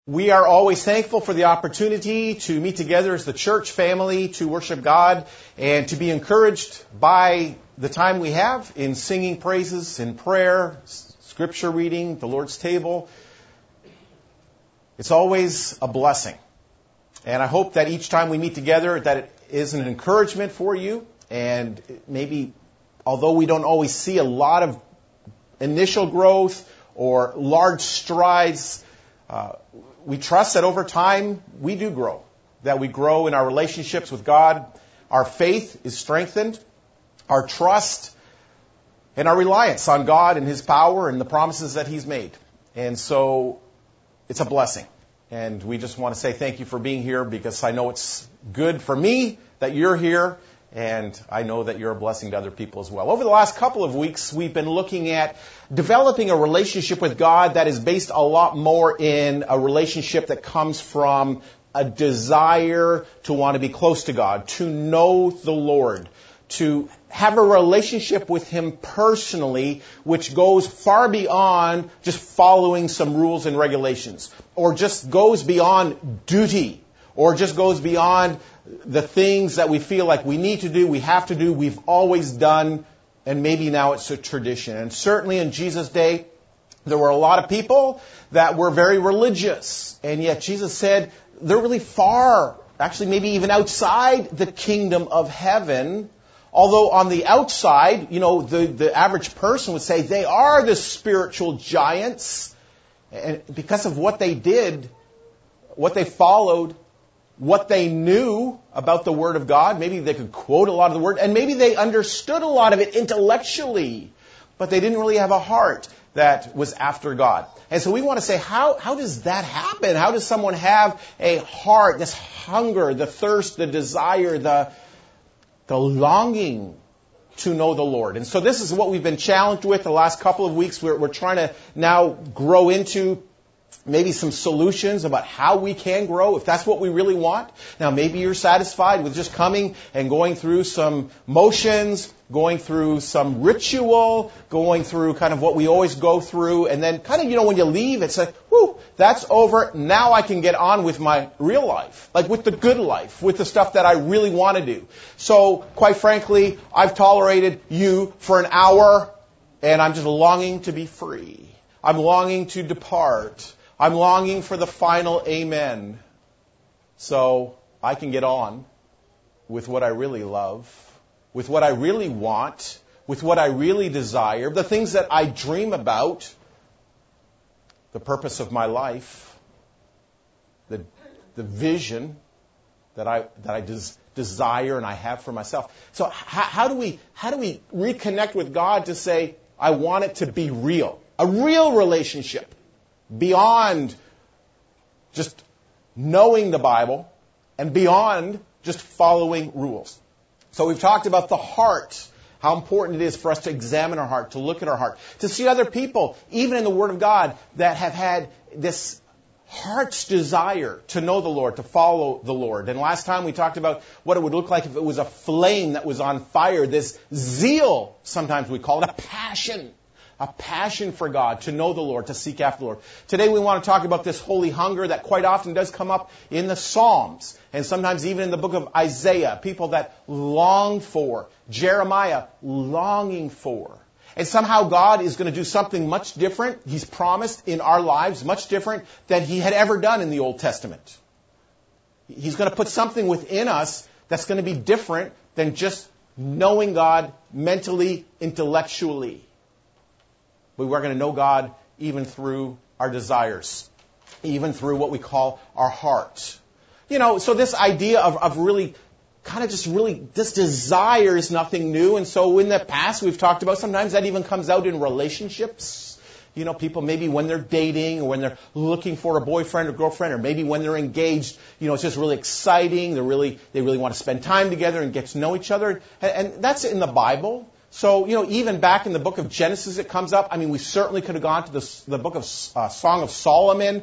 We are always thankful for the opportunity to meet together as the church family, to worship God, and to be encouraged by the time we have in singing praises, in prayer, scripture reading, the Lord's table. It's always a blessing. And I hope that each time we meet together that it is an encouragement for you. And maybe, although we don't always see a lot of initial growth or large strides, we trust that over time we do grow, that we grow in our relationships with God. Our faith is strengthened, our trust and our reliance on God and His power and the promises that He's made. And so it's a blessing. And we just want to say thank you for being here, because I know it's good for me that you're here, and I know that you're a blessing to other people as well. Over the last couple of weeks, we've been looking at developing a relationship with God that is based a lot more in a relationship that comes from a desire to want to be close to God, to know the Lord, to have a relationship with Him personally, which goes far beyond just following some rules and regulations, or just goes beyond duty, or just goes beyond the things that we feel like we need to do, we have to do, we've always done, and maybe now it's a tradition. And certainly in Jesus' day, there were a lot of people that were very religious, and yet Jesus said they're really far, actually maybe even outside the kingdom of heaven. Although on the outside, the average person would say they are the spiritual giants, and because of what they did, what they followed, what they knew about the Word of God. Maybe they could quote a lot of the Word, and maybe they understood a lot of it intellectually, but they didn't really have a heart that was after God. And so we want to say, how does that happen? How does someone have a heart, this hunger, the thirst, the desire, the longing to know the Lord? And so this is what we've been challenged with the last couple of weeks. We're trying to now grow into maybe some solutions about how we can grow, if that's what we really want. Now, maybe you're satisfied with just coming and going through some motions, going through some ritual, going through kind of what we always go through, and then kind of, when you leave, it's like, whew, that's over. Now I can get on with my real life, like with the good life, with the stuff that I really want to do. So, quite frankly, I've tolerated you for an hour, and I'm just longing to be free. I'm longing to depart. I'm longing for the final amen, so I can get on with what I really love, with what I really want, with what I really desire, the things that I dream about, the purpose of my life, the vision that I desire and I have for myself. So how do we reconnect with God to say, I want it to be real, a real relationship? Beyond just knowing the Bible and beyond just following rules. So we've talked about the heart, how important it is for us to examine our heart, to look at our heart, to see other people, even in the Word of God, that have had this heart's desire to know the Lord, to follow the Lord. And last time we talked about what it would look like if it was a flame that was on fire, this zeal, sometimes we call it a passion for God, to know the Lord, to seek after the Lord. Today we want to talk about this holy hunger that quite often does come up in the Psalms, and sometimes even in the book of Isaiah, people that long for, Jeremiah longing for. And somehow God is going to do something much different, He's promised in our lives, much different than He had ever done in the Old Testament. He's going to put something within us that's going to be different than just knowing God mentally, intellectually. But we're going to know God even through our desires, even through what we call our heart. So this idea of really, this desire is nothing new. And so in the past we've talked about, sometimes that even comes out in relationships. People maybe when they're dating or when they're looking for a boyfriend or girlfriend, or maybe when they're engaged, it's just really exciting. They really want to spend time together and get to know each other. And that's in the Bible. So, even back in the book of Genesis it comes up. I mean, we certainly could have gone to the book of Song of Solomon,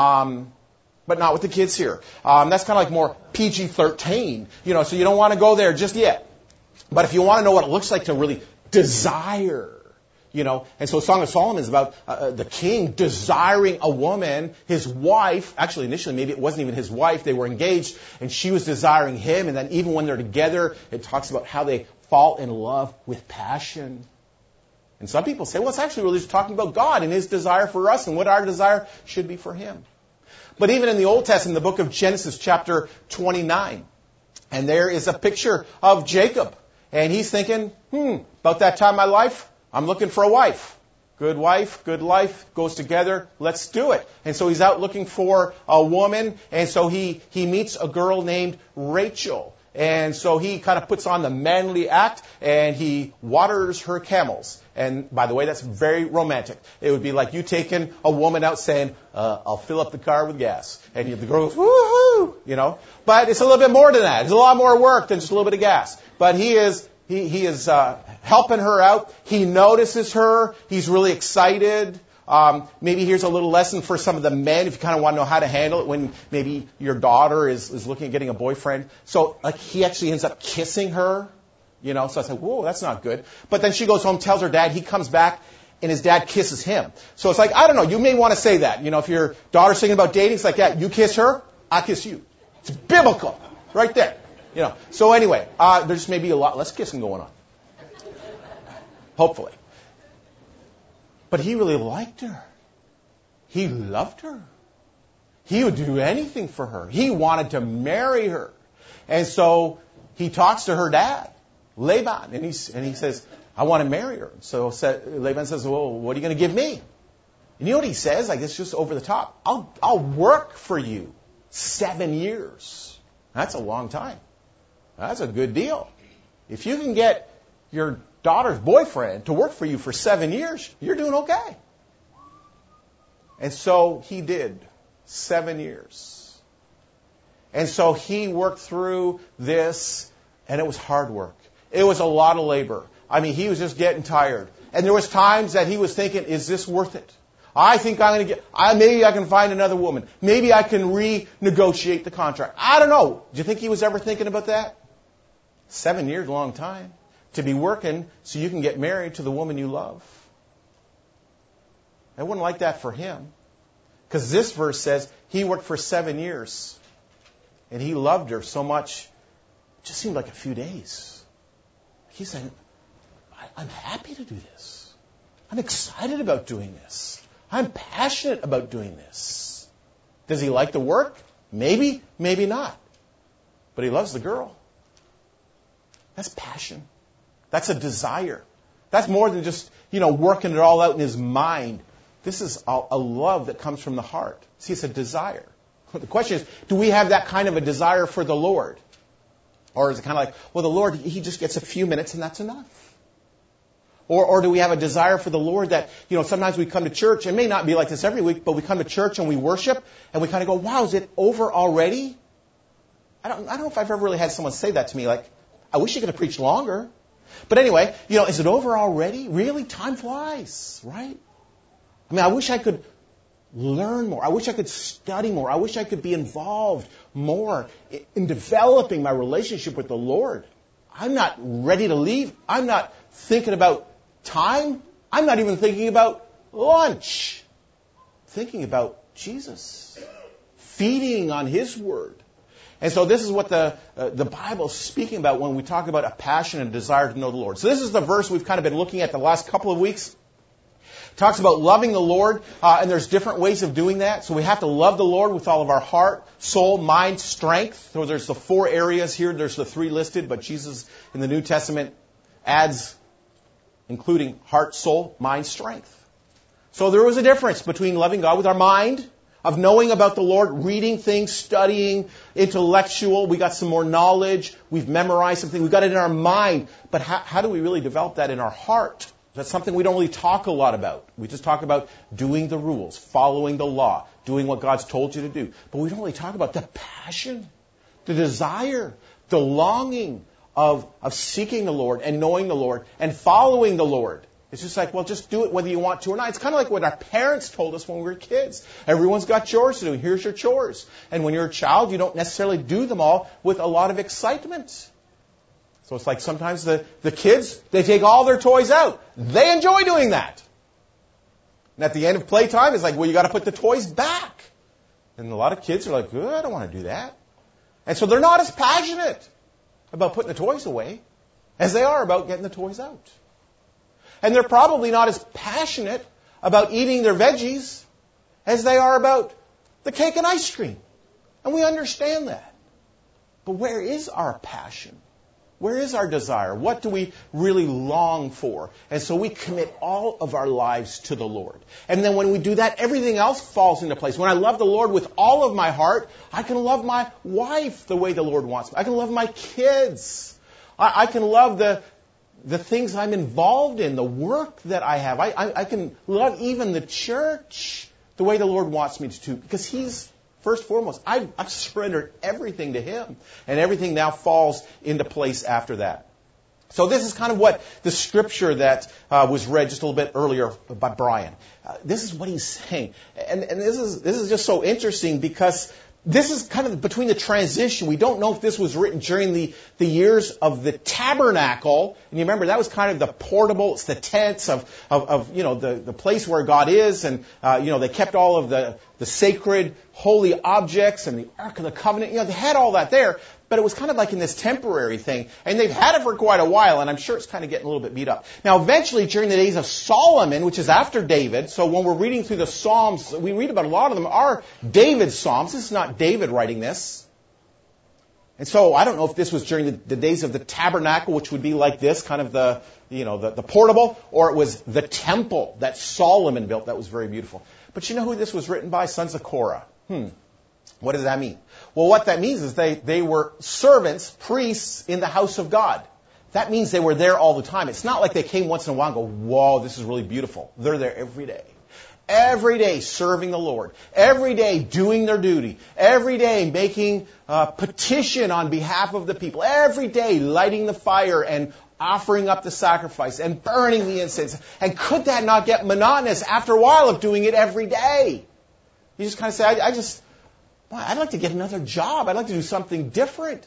but not with the kids here. That's kind of like more PG-13, so you don't want to go there just yet. But if you want to know what it looks like to really desire And so Song of Solomon is about the king desiring a woman, his wife. Actually, initially, maybe it wasn't even his wife. They were engaged, and she was desiring him. And then even when they're together, it talks about how they fall in love with passion. And some people say, well, it's actually really just talking about God and his desire for us and what our desire should be for him. But even in the Old Testament, the book of Genesis, chapter 29, and there is a picture of Jacob. And he's thinking, about that time in my life, I'm looking for a wife. Good wife, good life, goes together, let's do it. And so he's out looking for a woman, and so he meets a girl named Rachel. And so he kind of puts on the manly act, and he waters her camels. And by the way, that's very romantic. It would be like you taking a woman out saying, I'll fill up the car with gas. And the girl goes, woohoo, But it's a little bit more than that. It's a lot more work than just a little bit of gas. But he is helping her out. He notices her. He's really excited. Maybe here's a little lesson for some of the men if you kind of want to know how to handle it when maybe your daughter is looking at getting a boyfriend. So he actually ends up kissing her, So I said, whoa, that's not good. But then she goes home, tells her dad. He comes back, and his dad kisses him. So it's like, I don't know. You may want to say that. If your daughter's thinking about dating, it's like, yeah, you kiss her, I kiss you. It's biblical, right there. So anyway, there's maybe a lot less kissing going on. Hopefully. But he really liked her. He loved her. He would do anything for her. He wanted to marry her. And so he talks to her dad, Laban, and he says, I want to marry her. So Laban says, well, what are you going to give me? And you know what he says? It's just over the top. I'll work for you 7 years. That's a long time. That's a good deal. If you can get your daughter's boyfriend to work for you for 7 years, you're doing okay. And so he did 7 years. And so he worked through this, and it was hard work. It was a lot of labor. He was just getting tired. And there was times that he was thinking, is this worth it? I think maybe I can find another woman. Maybe I can renegotiate the contract. I don't know. Do you think he was ever thinking about that? 7 years, a long time. To be working so you can get married to the woman you love. I wouldn't like that for him. Because this verse says he worked for 7 years. And he loved her so much, it just seemed like a few days. He said, I'm happy to do this. I'm excited about doing this. I'm passionate about doing this. Does he like the work? Maybe, maybe not. But he loves the girl. That's passion. That's a desire. That's more than just, working it all out in his mind. This is a love that comes from the heart. See, it's a desire. The question is, do we have that kind of a desire for the Lord? Or is it kind of like, well, the Lord, he just gets a few minutes and that's enough? Or do we have a desire for the Lord that, sometimes we come to church, it may not be like this every week, but we come to church and we worship and we kind of go, wow, is it over already? I don't know if I've ever really had someone say that to me, like, I wish you could have preached longer. But anyway, is it over already? Really? Time flies, right? I wish I could learn more. I wish I could study more. I wish I could be involved more in developing my relationship with the Lord. I'm not ready to leave. I'm not thinking about time. I'm not even thinking about lunch. I'm thinking about Jesus. Feeding on His Word. And so this is what the Bible is speaking about when we talk about a passion and desire to know the Lord. So this is the verse we've kind of been looking at the last couple of weeks. It talks about loving the Lord, and there's different ways of doing that. So we have to love the Lord with all of our heart, soul, mind, strength. So there's the 4 areas here. There's the 3 listed, but Jesus in the New Testament adds, including heart, soul, mind, strength. So there was a difference between loving God with our mind, of knowing about the Lord, reading things, studying, intellectual. We got some more knowledge. We've memorized something. We've got it in our mind. But how do we really develop that in our heart? That's something we don't really talk a lot about. We just talk about doing the rules, following the law, doing what God's told you to do. But we don't really talk about the passion, the desire, the longing of seeking the Lord and knowing the Lord and following the Lord. It's just like, well, just do it whether you want to or not. It's kind of like what our parents told us when we were kids. Everyone's got chores to do. Here's your chores. And when you're a child, you don't necessarily do them all with a lot of excitement. So it's like sometimes the kids, they take all their toys out. They enjoy doing that. And at the end of playtime, it's like, well, you got to put the toys back. And a lot of kids are like, oh, I don't want to do that. And so they're not as passionate about putting the toys away as they are about getting the toys out. And they're probably not as passionate about eating their veggies as they are about the cake and ice cream. And we understand that. But where is our passion? Where is our desire? What do we really long for? And so we commit all of our lives to the Lord. And then when we do that, everything else falls into place. When I love the Lord with all of my heart, I can love my wife the way the Lord wants me. I can love my kids. I can love the things I'm involved in, the work that I have. I can love even the church the way the Lord wants me to, because He's first and foremost. I've surrendered everything to Him, and everything now falls into place after that. So this is kind of what the scripture that was read just a little bit earlier by Brian. This is what he's saying, and this is just so interesting because this is kind of between the transition. We don't know if this was written during the years of the tabernacle. And you remember that was kind of the portable, it's the tents of the place where God is. And, they kept all of the sacred, holy objects and the Ark of the Covenant. They had all that there. But it was kind of like in this temporary thing. And they've had it for quite a while, and I'm sure it's kind of getting a little bit beat up. Now, eventually, during the days of Solomon, which is after David, so when we're reading through the Psalms, we read about a lot of them are David's Psalms. This is not David writing this. And so I don't know if this was during the days of the tabernacle, which would be like this, kind of the portable, or it was the temple that Solomon built that was very beautiful. But you know who this was written by? Sons of Korah. What does that mean? Well, what that means is they were servants, priests in the house of God. That means they were there all the time. It's not like they came once in a while and go, whoa, this is really beautiful. They're there every day. Every day serving the Lord. Every day doing their duty. Every day making petition on behalf of the people. Every day lighting the fire and offering up the sacrifice and burning the incense. And could that not get monotonous after a while of doing it every day? You just kind of say, I'd like to get another job. I'd like to do something different.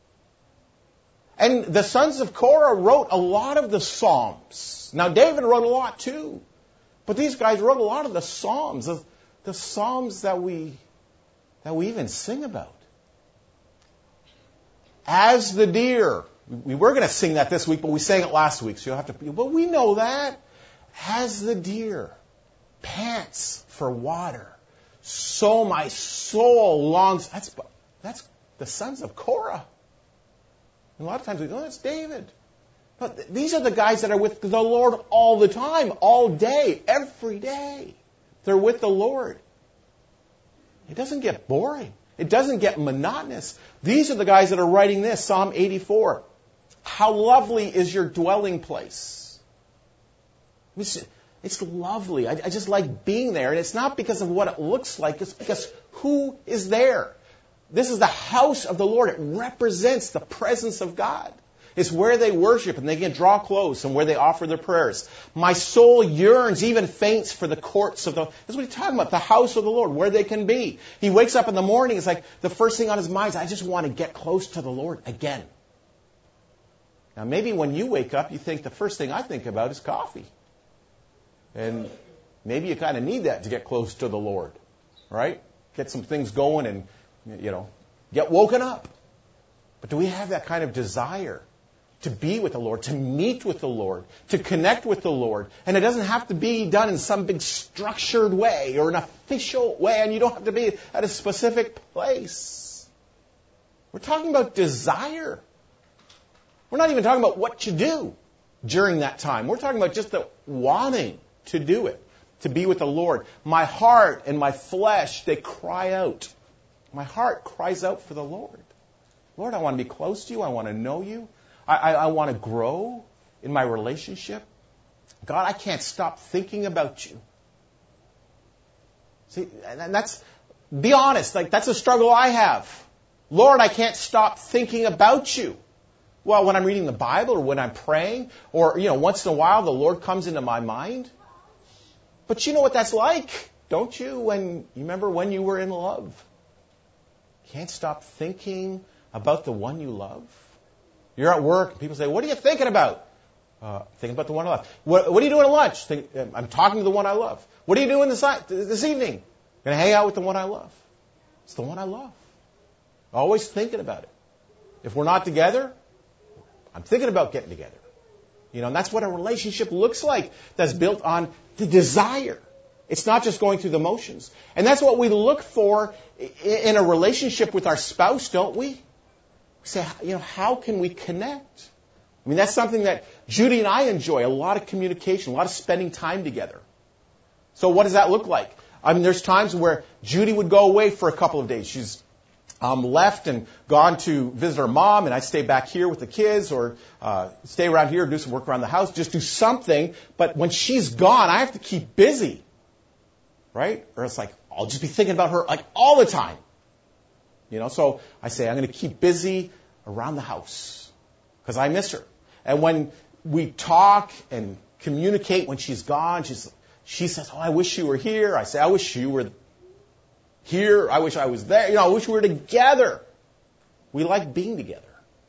And the sons of Korah wrote a lot of the Psalms. Now, David wrote a lot too. But these guys wrote a lot of the Psalms, the Psalms that we even sing about. As the deer. We were going to sing that this week, but we sang it last week, so you'll have to... But we know that. As the deer pants for water, so my soul longs. That's the sons of Korah. And a lot of times we go, that's David. But these are the guys that are with the Lord all the time, all day, every day. They're with the Lord. It doesn't get boring. It doesn't get monotonous. These are the guys that are writing this, Psalm 84. How lovely is your dwelling place. It's lovely. I just like being there. And it's not because of what it looks like. It's because who is there? This is the house of the Lord. It represents the presence of God. It's where they worship and they can draw close and where they offer their prayers. My soul yearns, even faints for the courts of the... This is what he's talking about, the house of the Lord, where they can be. He wakes up in the morning, it's like the first thing on his mind is, I just want to get close to the Lord again. Now maybe when you wake up, you think the first thing I think about is coffee. And maybe you kind of need that to get close to the Lord, right? Get some things going and, get woken up. But do we have that kind of desire to be with the Lord, to meet with the Lord, to connect with the Lord? And it doesn't have to be done in some big structured way or an official way, and you don't have to be at a specific place. We're talking about desire. We're not even talking about what you do during that time. We're talking about just the wanting to do it, to be with the Lord. My heart and my flesh, they cry out. My heart cries out for the Lord. Lord, I want to be close to you. I want to know you. I want to grow in my relationship. God, I can't stop thinking about you. See, and that's, be honest, that's a struggle I have. Lord, I can't stop thinking about you. Well, when I'm reading the Bible or when I'm praying or, once in a while the Lord comes into my mind. But you know what that's like, don't you? You remember when you were in love. Can't stop thinking about the one you love. You're at work, and people say, what are you thinking about? Thinking about the one I love. What are you doing at lunch? I'm talking to the one I love. What are you doing this evening? Going to hang out with the one I love. It's the one I love. Always thinking about it. If we're not together, I'm thinking about getting together. And that's what a relationship looks like. That's built on the desire. It's not just going through the motions. And that's what we look for in a relationship with our spouse, don't we? We say, how can we connect? That's something that Judy and I enjoy, a lot of communication, a lot of spending time together. So what does that look like? There's times where Judy would go away for a couple of days. She's left and gone to visit her mom, and I stay back here with the kids or stay around here, do some work around the house, just do something. But when she's gone, I have to keep busy, right? Or it's like, I'll just be thinking about her like all the time. So I say, I'm going to keep busy around the house because I miss her. And when we talk and communicate when she's gone, she says, I wish you were here. I say, I wish you were here. I wish I was there. I wish we were together. We like being together.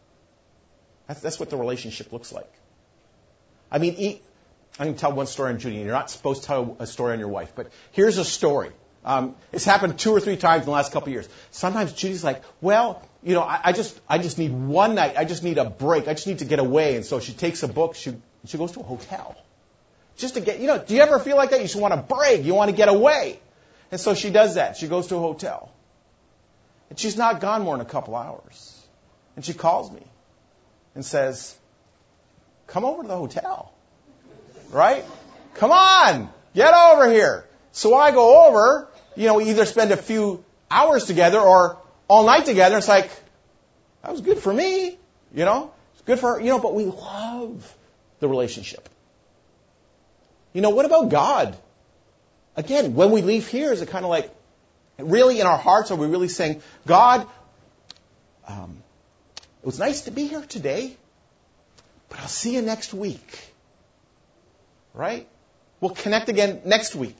That's what the relationship looks like. I'm going to tell one story on Judy. You're not supposed to tell a story on your wife, but here's a story. It's happened 2 or 3 times in the last couple of years. Sometimes Judy's like, I just need one night. I just need a break. I just need to get away. And so she takes a book. She goes to a hotel. Just to get, do you ever feel like that? You just want a break. You want to get away. And so she does that. She goes to a hotel. And she's not gone more than a couple hours. And she calls me and says, come over to the hotel. Right? Come on. Get over here. So I go over, we either spend a few hours together or all night together. It's like, that was good for me. It's good for her. But we love the relationship. What about God? Again, when we leave here, is it kind of like, really in our hearts, are we really saying, God, it was nice to be here today, but I'll see you next week. Right? We'll connect again next week.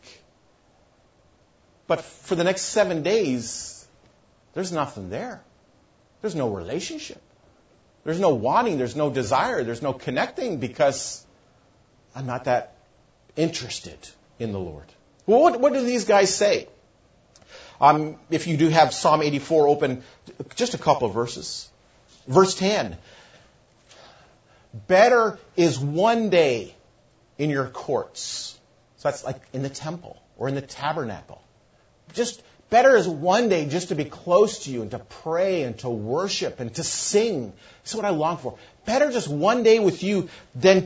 But for the next 7 days, there's nothing there. There's no relationship. There's no wanting. There's no desire. There's no connecting because I'm not that interested in the Lord. Well, what do these guys say? If you do have Psalm 84 open, just a couple of verses. Verse 10. Better is one day in your courts. So that's like in the temple or in the tabernacle. Just better is one day just to be close to you and to pray and to worship and to sing. That's what I long for. Better just one day with you than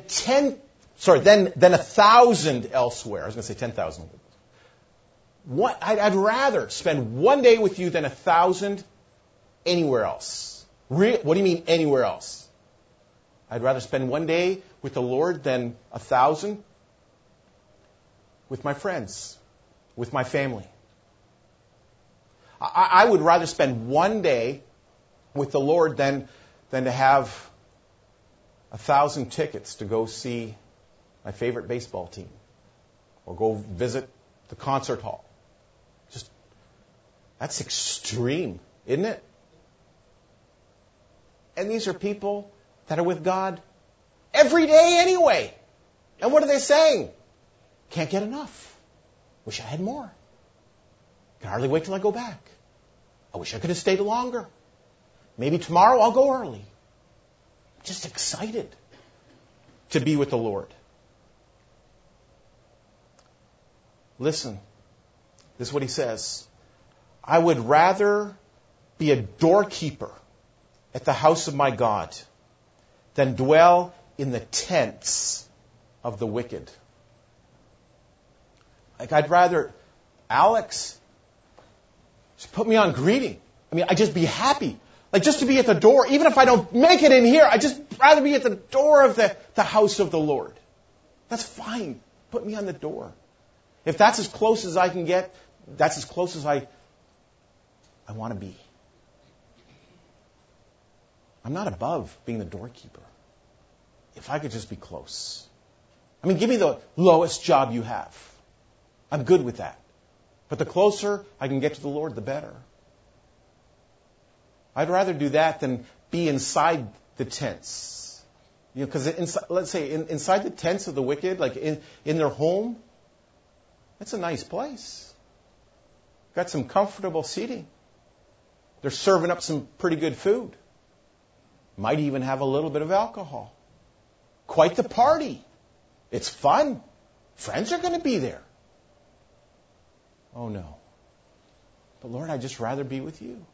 1,000 elsewhere. I was going to say 10,000. I'd rather spend one day with you than 1,000 anywhere else. What do you mean anywhere else? I'd rather spend one day with the Lord than 1,000 with my friends, with my family. I would rather spend one day with the Lord than to have 1,000 tickets to go see my favorite baseball team or go visit the concert hall. That's extreme, isn't it? And these are people that are with God every day anyway. And what are they saying? Can't get enough. Wish I had more. Can hardly wait till I go back. I wish I could have stayed longer. Maybe tomorrow I'll go early. Just excited to be with the Lord. Listen, this is what he says. I would rather be a doorkeeper at the house of my God than dwell in the tents of the wicked. I'd rather, Alex, just put me on greeting. I'd just be happy. Just to be at the door, even if I don't make it in here, I'd just rather be at the door of the house of the Lord. That's fine. Put me on the door. If that's as close as I can get, that's as close as I want to be. I'm not above being the doorkeeper. If I could just be close. Give me the lowest job you have. I'm good with that. But the closer I can get to the Lord, the better. I'd rather do that than be inside the tents. Because let's say inside the tents of the wicked, like in their home, it's a nice place. Got some comfortable seating. They're serving up some pretty good food. Might even have a little bit of alcohol. Quite the party. It's fun. Friends are going to be there. Oh no. But Lord, I'd just rather be with you.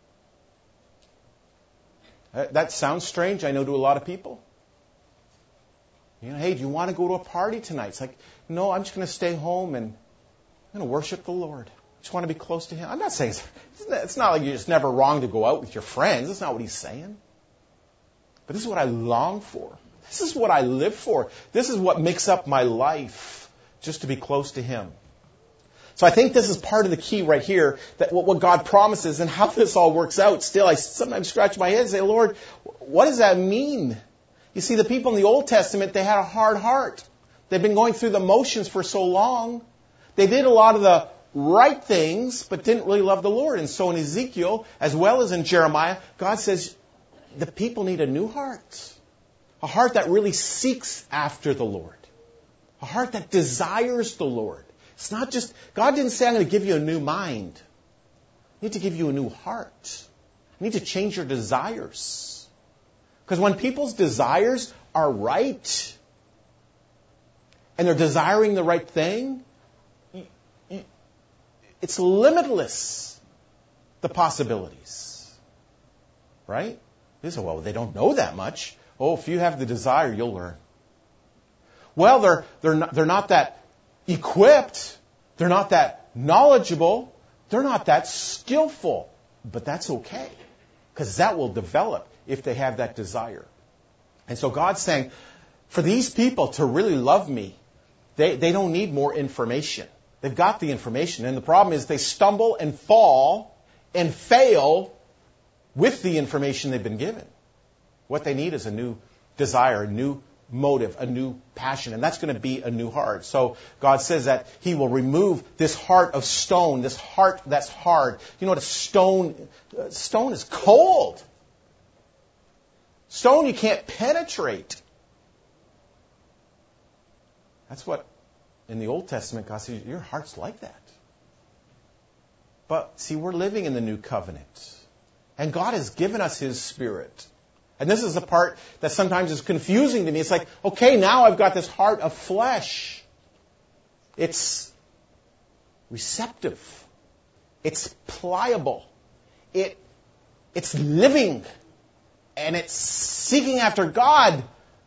That sounds strange, I know, to a lot of people. Hey, do you want to go to a party tonight? It's like, no, I'm just going to stay home and I'm going to worship the Lord. I just want to be close to Him. I'm not saying, it's not like it's never wrong to go out with your friends. That's not what he's saying. But this is what I long for. This is what I live for. This is what makes up my life, just to be close to Him. So I think this is part of the key right here, that what God promises and how this all works out. Still, I sometimes scratch my head and say, Lord, what does that mean? You see, the people in the Old Testament, they had a hard heart. They've been going through the motions for so long. They did a lot of the right things, but didn't really love the Lord. And so in Ezekiel, as well as in Jeremiah, God says, the people need a new heart. A heart that really seeks after the Lord. A heart that desires the Lord. It's not just, God didn't say, I'm going to give you a new mind. I need to give you a new heart. I need to change your desires. Because when people's desires are right, and they're desiring the right thing, it's limitless, the possibilities. Right? You say, well, they don't know that much. Oh, if you have the desire, you'll learn. Well, they're not that equipped. They're not that knowledgeable. They're not that skillful. But that's okay. Because that will develop if they have that desire. And so God's saying, for these people to really love me, they don't need more information. They've got the information. And the problem is they stumble and fall and fail with the information they've been given. What they need is a new desire, a new motive, a new passion. And that's going to be a new heart. So God says that He will remove this heart of stone, this heart that's hard. You know what stone is cold. Stone you can't penetrate. That's what in the Old Testament God says, your heart's like that. But see, we're living in the new covenant. And God has given us His Spirit. And this is the part that sometimes is confusing to me. It's like, okay, now I've got this heart of flesh. It's receptive. It's pliable. It's living. And it's seeking after God.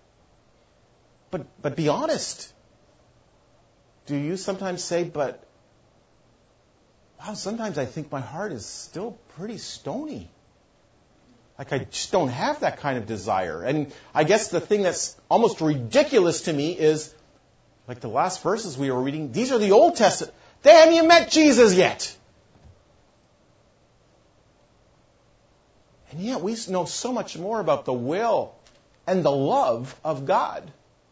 But be honest. Do you sometimes say, but wow, sometimes I think my heart is still pretty stony. Like I just don't have that kind of desire. And I guess the thing that's almost ridiculous to me is, like the last verses we were reading, these are the Old Testament. They haven't even met Jesus yet. And yet we know so much more about the will and the love of God.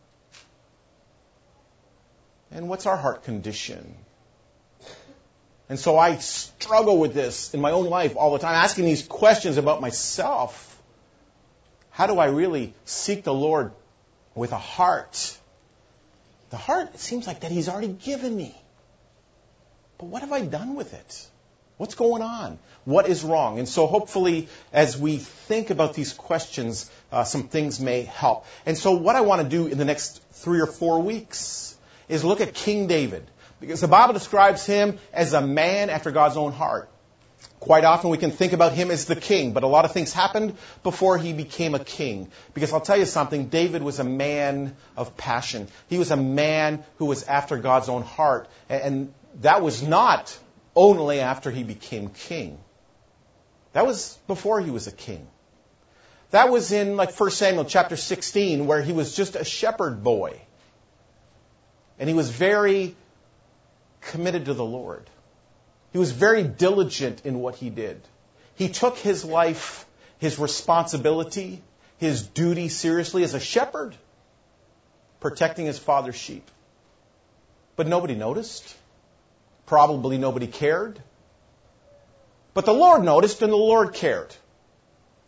And what's our heart condition? And so I struggle with this in my own life all the time, asking these questions about myself. How do I really seek the Lord with a heart? The heart, it seems like that He's already given me. But what have I done with it? What's going on? What is wrong? And so hopefully as we think about these questions, some things may help. And so what I want to do in the next 3 or 4 weeks is look at King David. Because the Bible describes him as a man after God's own heart. Quite often we can think about him as the king, but a lot of things happened before he became a king. Because I'll tell you something, David was a man of passion. He was a man who was after God's own heart. And that was not only after he became king. That was before he was a king. That was in 1 Samuel chapter 16, where he was just a shepherd boy. And he was very committed to the Lord. He was very diligent in what he did. He took his life, his responsibility, his duty seriously as a shepherd, protecting his father's sheep. But nobody noticed. Probably nobody cared. But the Lord noticed and the Lord cared.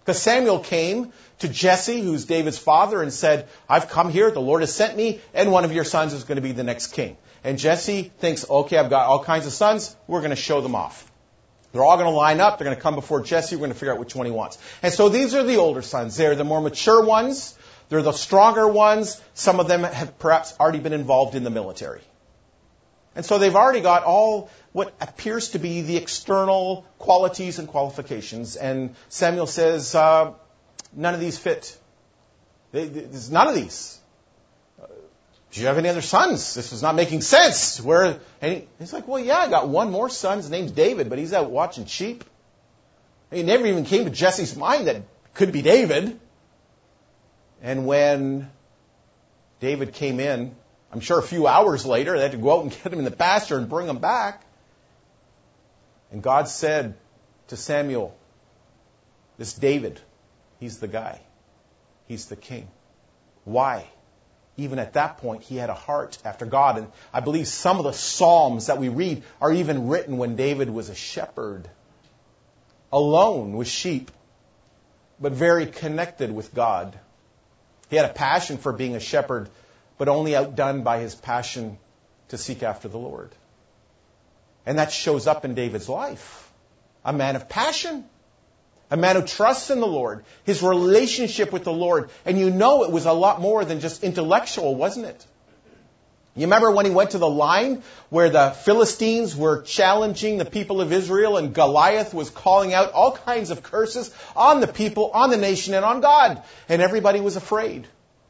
Because Samuel came to Jesse, who's David's father, and said, I've come here, the Lord has sent me, and one of your sons is going to be the next king. And Jesse thinks, okay, I've got all kinds of sons, we're going to show them off. They're all going to line up, they're going to come before Jesse, we're going to figure out which one he wants. And so these are the older sons. They're the more mature ones, they're the stronger ones. Some of them have perhaps already been involved in the military. And so they've already got all what appears to be the external qualities and qualifications. And Samuel says, none of these fit. There's none of these. Do you have any other sons? This is not making sense. And he's like, well, yeah, I got one more son. His name's David, but he's out watching sheep. It never even came to Jesse's mind that it could be David. And when David came in, I'm sure a few hours later, they had to go out and get him in the pasture and bring him back. And God said to Samuel, this David, he's the guy. He's the king. Why? Even at that point, he had a heart after God. And I believe some of the Psalms that we read are even written when David was a shepherd, alone with sheep, but very connected with God. He had a passion for being a shepherd, but only outdone by his passion to seek after the Lord. And that shows up in David's life. A man of passion. A man who trusts in the Lord. His relationship with the Lord. And you know it was a lot more than just intellectual, wasn't it? You remember when he went to the line where the Philistines were challenging the people of Israel and Goliath was calling out all kinds of curses on the people, on the nation, and on God. And everybody was afraid.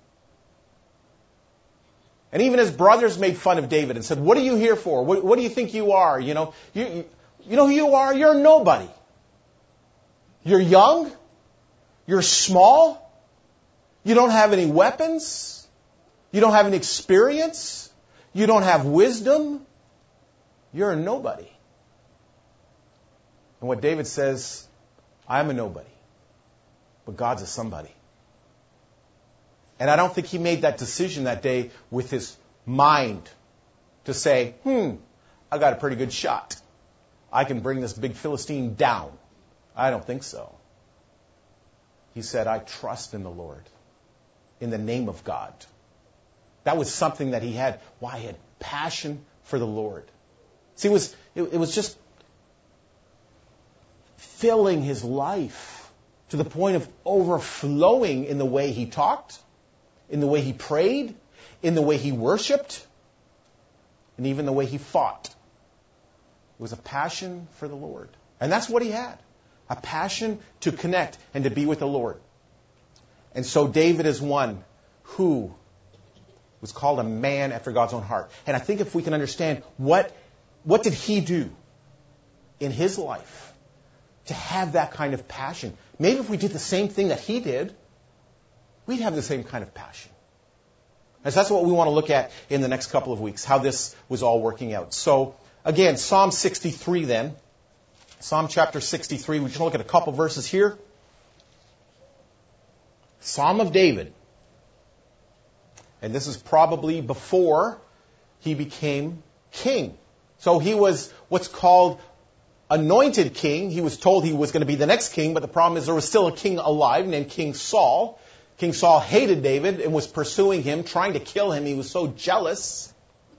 And even his brothers made fun of David and said, what are you here for? What do you think you are? You know who you are? You're nobody. You're young. You're small. You don't have any weapons. You don't have any experience. You don't have wisdom. You're a nobody. And what David says, I'm a nobody. But God's a somebody. And I don't think he made that decision that day with his mind to say, I got a pretty good shot. I can bring this big Philistine down. I don't think so. He said, I trust in the Lord, in the name of God. That was something that he had. Why? He had passion for the Lord. See, it was just filling his life to the point of overflowing in the way he talked, in the way he prayed, in the way he worshiped, and even the way he fought. It was a passion for the Lord. And that's what he had. A passion to connect and to be with the Lord. And so David is one who was called a man after God's own heart. And I think if we can understand what did he do in his life to have that kind of passion. Maybe if we did the same thing that he did, we'd have the same kind of passion. And so that's what we want to look at in the next couple of weeks, how this was all working out. So again, Psalm 63 then. Psalm chapter 63. We're just going to look at a couple verses here. Psalm of David. And this is probably before he became king. So he was what's called anointed king. He was told he was going to be the next king, but the problem is there was still a king alive named King Saul. King Saul hated David and was pursuing him, trying to kill him. He was so jealous.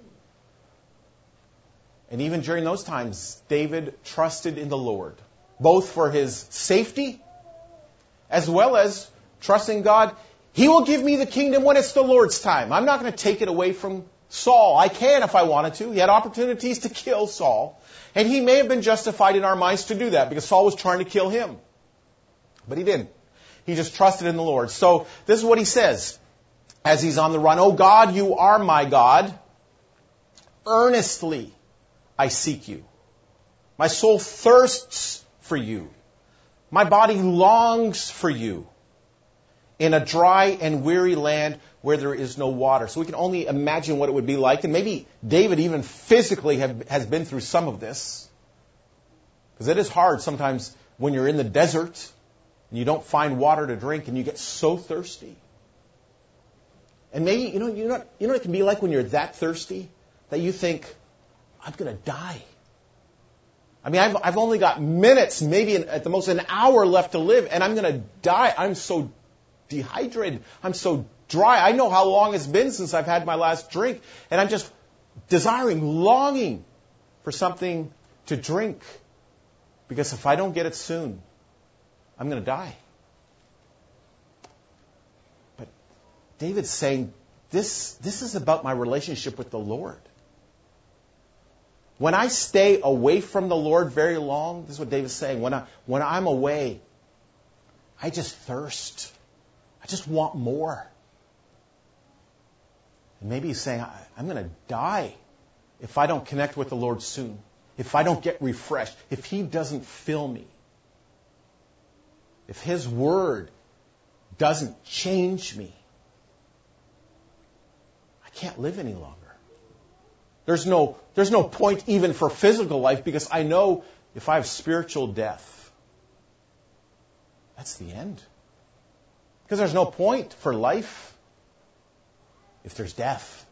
And even during those times, David trusted in the Lord, both for his safety as well as trusting God. He will give me the kingdom when it's the Lord's time. I'm not going to take it away from Saul. I can if I wanted to. He had opportunities to kill Saul. And he may have been justified in our minds to do that because Saul was trying to kill him. But he didn't. He just trusted in the Lord. So this is what he says as he's on the run. Oh God, you are my God. Earnestly I seek you. My soul thirsts for you. My body longs for you in a dry and weary land where there is no water. So we can only imagine what it would be like. And maybe David even physically has been through some of this. Because it is hard sometimes when you're in the desert and you don't find water to drink and you get so thirsty. And maybe, you know what it can be like when you're that thirsty that you think, I'm going to die. I mean, I've only got minutes, maybe at the most an hour left to live, and I'm going to die. I'm so dehydrated. I'm so dry. I know how long it's been since I've had my last drink, and I'm just desiring, longing for something to drink. Because if I don't get it soon, I'm going to die. But David's saying, this is about my relationship with the Lord. When I stay away from the Lord very long, this is what David's saying, when I'm away, I just thirst. I just want more. And maybe he's saying, I'm going to die if I don't connect with the Lord soon. If I don't get refreshed. If He doesn't fill me. If His Word doesn't change me. I can't live any longer. There's no point even for physical life, because I know if I have spiritual death, that's the end. Because there's no point for life if there's death.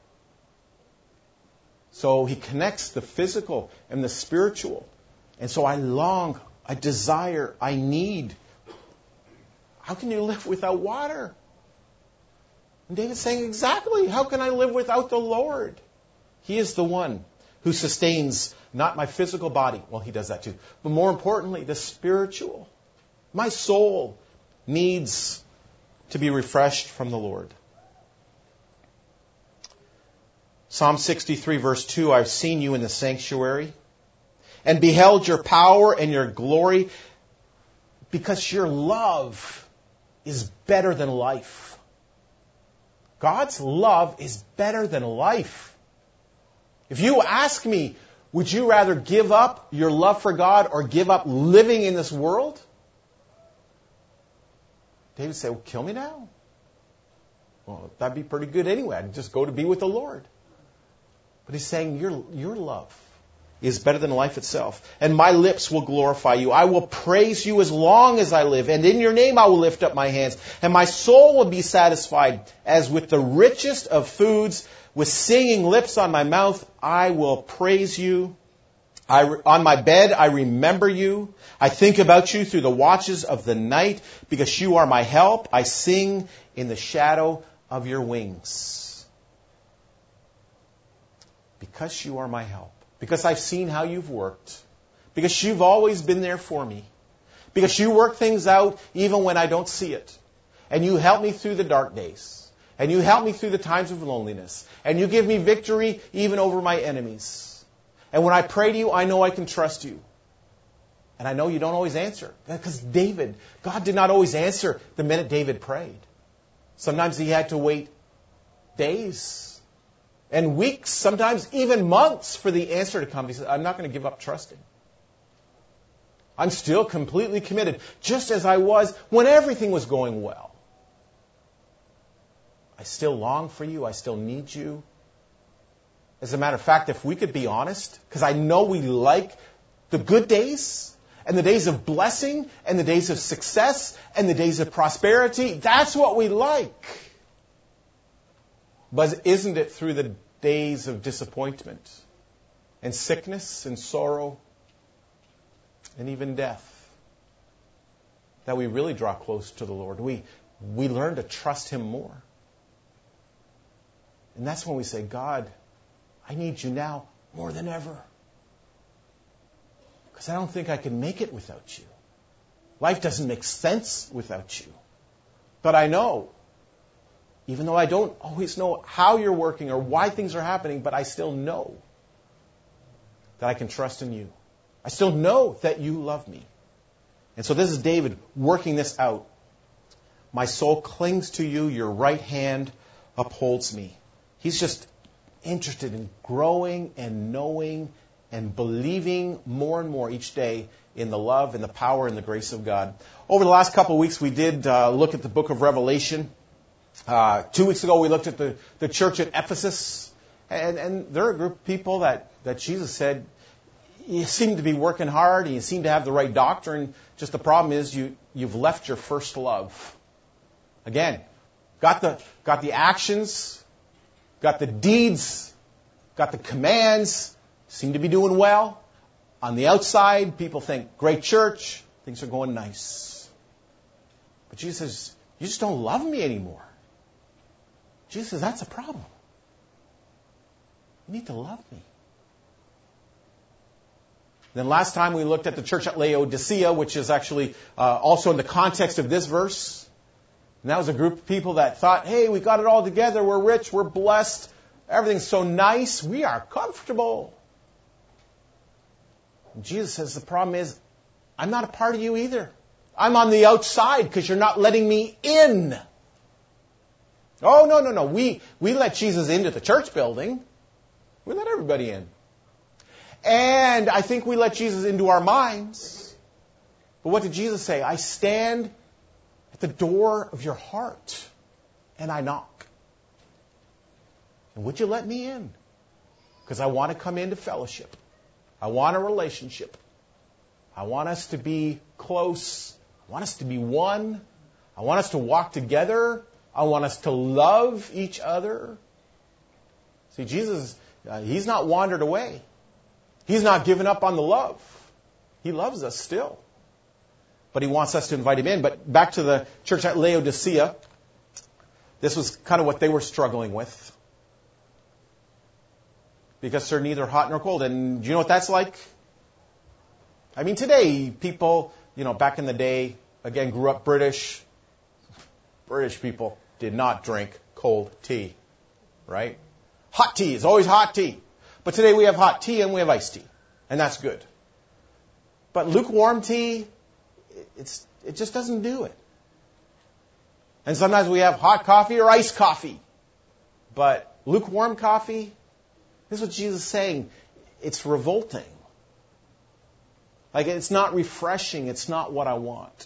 So he connects the physical and the spiritual. And so I long, I desire, I need. How can you live without water? And David's saying, exactly, how can I live without the Lord? He is the one who sustains not my physical body. Well, He does that too. But more importantly, the spiritual. My soul needs to be refreshed from the Lord. Psalm 63 verse 2, I've seen you in the sanctuary and beheld your power and your glory, because your love is better than life. God's love is better than life. If you ask me, would you rather give up your love for God or give up living in this world? David would say, well, kill me now. Well, that'd be pretty good anyway. I'd just go to be with the Lord. But he's saying, your love is better than life itself. And my lips will glorify you. I will praise you as long as I live. And in your name I will lift up my hands. And my soul will be satisfied as with the richest of foods. With singing lips on my mouth, I will praise you. On my bed, I remember you. I think about you through the watches of the night, because you are my help. I sing in the shadow of your wings. Because you are my help. Because I've seen how you've worked. Because you've always been there for me. Because you work things out even when I don't see it. And you help me through the dark days. And you help me through the times of loneliness. And you give me victory even over my enemies. And when I pray to you, I know I can trust you. And I know you don't always answer. Because God did not always answer the minute David prayed. Sometimes he had to wait days and weeks, sometimes even months for the answer to come. He said, I'm not going to give up trusting. I'm still completely committed, just as I was when everything was going well. I still long for you. I still need you. As a matter of fact, if we could be honest, because I know we like the good days and the days of blessing and the days of success and the days of prosperity, that's what we like. But isn't it through the days of disappointment and sickness and sorrow and even death that we really draw close to the Lord? We learn to trust Him more. And that's when we say, God, I need you now more than ever. Because I don't think I can make it without you. Life doesn't make sense without you. But I know, even though I don't always know how you're working or why things are happening, but I still know that I can trust in you. I still know that you love me. And so this is David working this out. My soul clings to you. Your right hand upholds me. He's just interested in growing and knowing and believing more and more each day in the love and the power and the grace of God. Over the last couple of weeks, we did look at the book of Revelation. 2 weeks ago, we looked at the church at Ephesus. And they're a group of people that Jesus said, you seem to be working hard and you seem to have the right doctrine. Just the problem is you've left your first love. Again, got the actions, got the deeds, got the commands, seem to be doing well, On the outside, people think, great church, things are going nice. But Jesus says, you just don't love me anymore. Jesus says, that's a problem. You need to love me. Then last time we looked at the church at Laodicea, which is actually also in the context of this verse. And that was a group of people that thought, hey, we got it all together. We're rich. We're blessed. Everything's so nice. We are comfortable. And Jesus says, the problem is, I'm not a part of you either. I'm on the outside because you're not letting me in. Oh, no. We let Jesus into the church building. We let everybody in. And I think we let Jesus into our minds. But what did Jesus say? I stand at the door of your heart and I knock. And would you let me in? Because I want to come into fellowship. I want a relationship. I want us to be close. I want us to be one. I want us to walk together. I want us to love each other. See, Jesus, He's not wandered away. He's not given up on the love. He loves us still. But He wants us to invite Him in. But back to the church at Laodicea. This was kind of what they were struggling with. Because they're neither hot nor cold. And do you know what that's like? I mean, today, people, back in the day, again, grew up British. British people did not drink cold tea. Right? Hot tea is always hot tea. But today we have hot tea and we have iced tea. And that's good. But lukewarm tea, it just doesn't do it. And sometimes we have hot coffee or iced coffee. But lukewarm coffee, this is what Jesus is saying. It's revolting. Like, it's not refreshing. It's not what I want.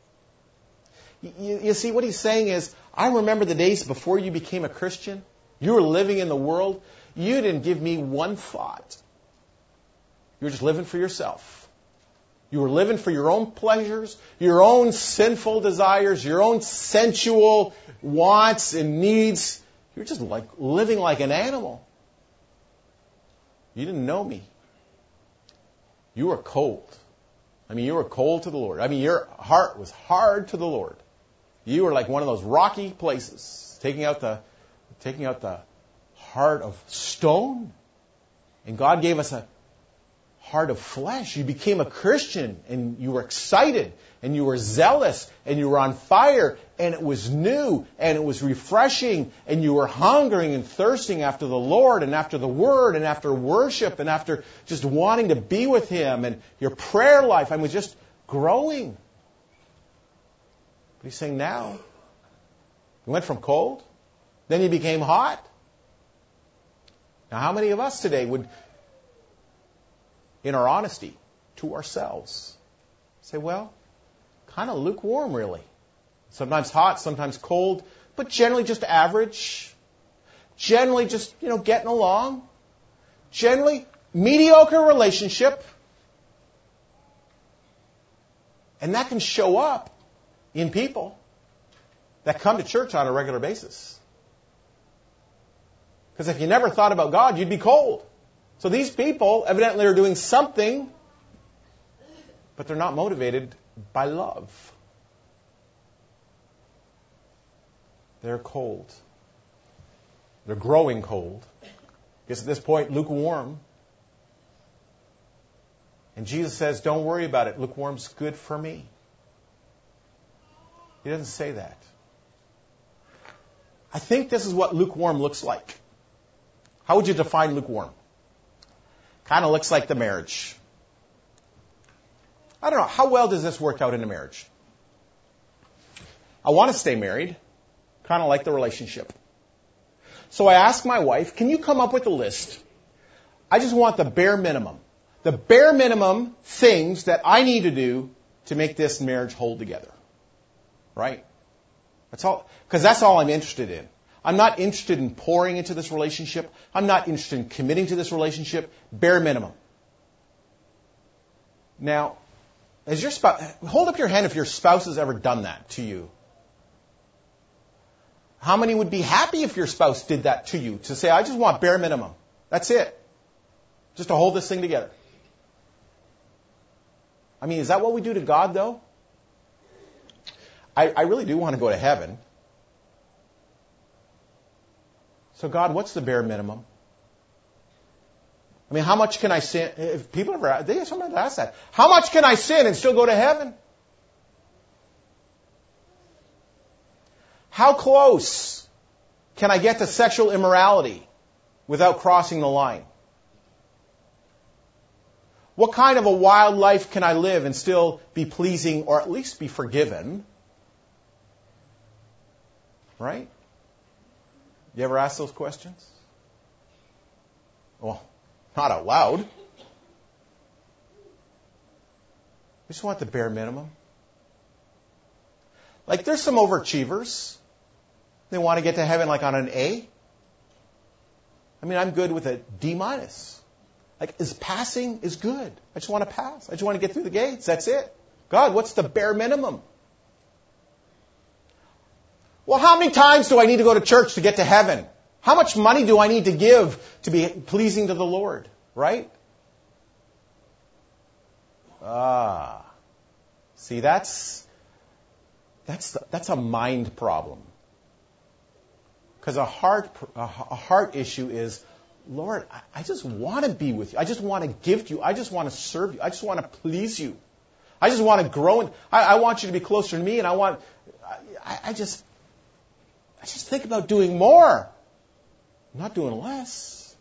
You see, what He's saying is, I remember the days before you became a Christian. You were living in the world. You didn't give me one thought. You were just living for yourself. You were living for your own pleasures, your own sinful desires, your own sensual wants and needs. You were just like living like an animal. You didn't know me. You were cold. You were cold to the Lord. Your heart was hard to the Lord. You were like one of those rocky places, taking out the heart of stone. And God gave us a heart of flesh. You became a Christian and you were excited and you were zealous and you were on fire and it was new and it was refreshing and you were hungering and thirsting after the Lord and after the Word and after worship and after just wanting to be with Him, and your prayer life was just growing. But He's saying now, you went from cold, then you became hot. Now, how many of us today would, in our honesty to ourselves, say, well, kind of lukewarm, really. Sometimes hot, sometimes cold, but generally just average. Generally just, getting along. Generally mediocre relationship. And that can show up in people that come to church on a regular basis. Because if you never thought about God, you'd be cold. So these people evidently are doing something, but they're not motivated by love. They're cold. They're growing cold. Because at this point, lukewarm. And Jesus says, don't worry about it. Lukewarm's good for me. He doesn't say that. I think this is what lukewarm looks like. How would you define lukewarm? Kind of looks like the marriage. I don't know. How well does this work out in a marriage? I want to stay married. Kind of like the relationship. So I asked my wife, can you come up with a list? I just want the bare minimum. The bare minimum things that I need to do to make this marriage hold together. Right? That's all. Because that's all I'm interested in. I'm not interested in pouring into this relationship. I'm not interested in committing to this relationship. Bare minimum. Now, as your spouse, hold up your hand if your spouse has ever done that to you. How many would be happy if your spouse did that to you? To say, I just want bare minimum. That's it. Just to hold this thing together. I mean, is that what we do to God, though? I really do want to go to heaven. So God, what's the bare minimum? I mean, how much can I sin? If people ever, they sometimes ask that. How much can I sin and still go to heaven? How close can I get to sexual immorality without crossing the line? What kind of a wild life can I live and still be pleasing or at least be forgiven? Right? You ever ask those questions? Well, not out loud. We just want the bare minimum. Like, there's some overachievers. They want to get to heaven like on an A. I mean, I'm good with a D-. Like, passing is good. I just want to pass. I just want to get through the gates. That's it. God, what's the bare minimum? Well, how many times do I need to go to church to get to heaven? How much money do I need to give to be pleasing to the Lord? Right? See, that's a mind problem. Because a heart issue is, Lord, I just want to be with you. I just want to give to you. I just want to serve you. I just want to please you. I just want to grow. I want you to be closer to me, and I just think about doing more, not doing less.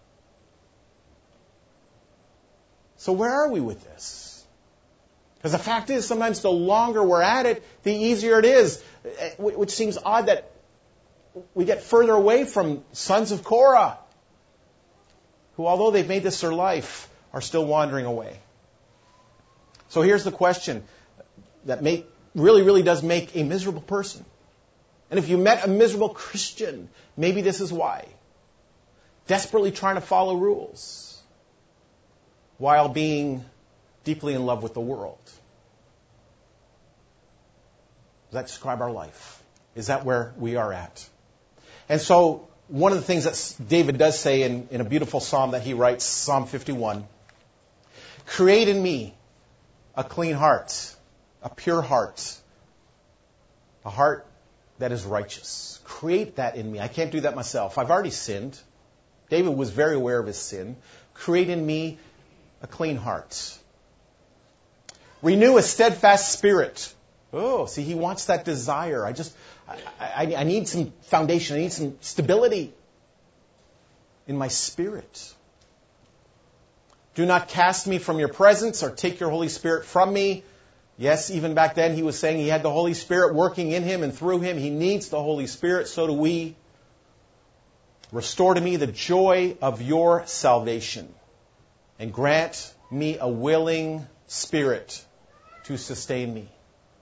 So where are we with this? Because the fact is, sometimes the longer we're at it, the easier it is. Which seems odd that we get further away from sons of Korah, who, although they've made this their life, are still wandering away. So here's the question that really does make a miserable person. And if you met a miserable Christian, maybe this is why. Desperately trying to follow rules while being deeply in love with the world. Does that describe our life? Is that where we are at? And so one of the things that David does say in a beautiful psalm that he writes, Psalm 51, create in me a clean heart, a pure heart, a heart that is righteous. Create that in me. I can't do that myself. I've already sinned. David was very aware of his sin. Create in me a clean heart. Renew a steadfast spirit. Oh, see, he wants that desire. I need some foundation. I need some stability in my spirit. Do not cast me from your presence or take your Holy Spirit from me. Yes, even back then he was saying he had the Holy Spirit working in him and through him. He needs the Holy Spirit. So do we. Restore to me the joy of your salvation and grant me a willing spirit to sustain me.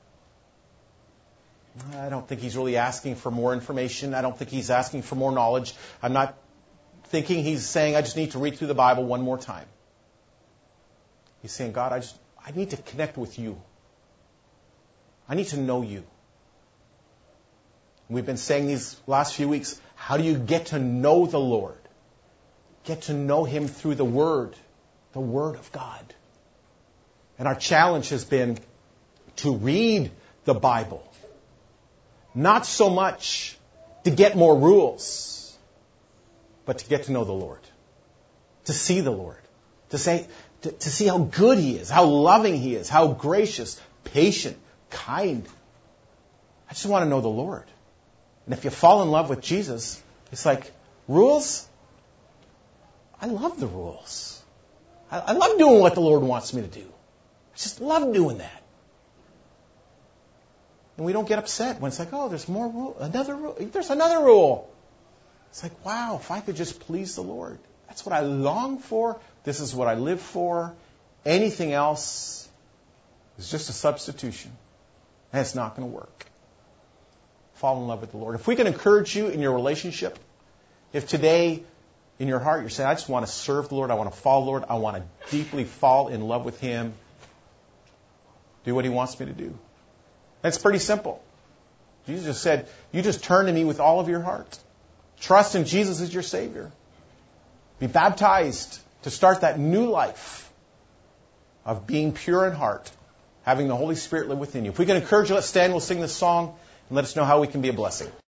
I don't think he's really asking for more information. I don't think he's asking for more knowledge. I'm not thinking he's saying I just need to read through the Bible one more time. He's saying, God, I need to connect with you. I need to know you. We've been saying these last few weeks, how do you get to know the Lord? Get to know him through the Word of God. And our challenge has been to read the Bible. Not so much to get more rules, but to get to know the Lord. To see the Lord. To see how good he is, how loving he is, how gracious, patient, kind. I just want to know the Lord. And if you fall in love with Jesus, it's like, rules? I love the rules. I love doing what the Lord wants me to do. I just love doing that. And we don't get upset when it's like, oh, there's more rule, another rule. There's another rule. It's like, wow, if I could just please the Lord. That's what I long for. This is what I live for. Anything else is just a substitution. And it's not going to work. Fall in love with the Lord. If we can encourage you in your relationship, if today in your heart you're saying, I just want to serve the Lord, I want to follow the Lord, I want to deeply fall in love with him, do what he wants me to do. It's pretty simple. Jesus just said, you just turn to me with all of your heart. Trust in Jesus as your Savior. Be baptized to start that new life. of being pure in heart, having the Holy Spirit live within you. If we can encourage you, let's stand, we'll sing this song, and let us know how we can be a blessing.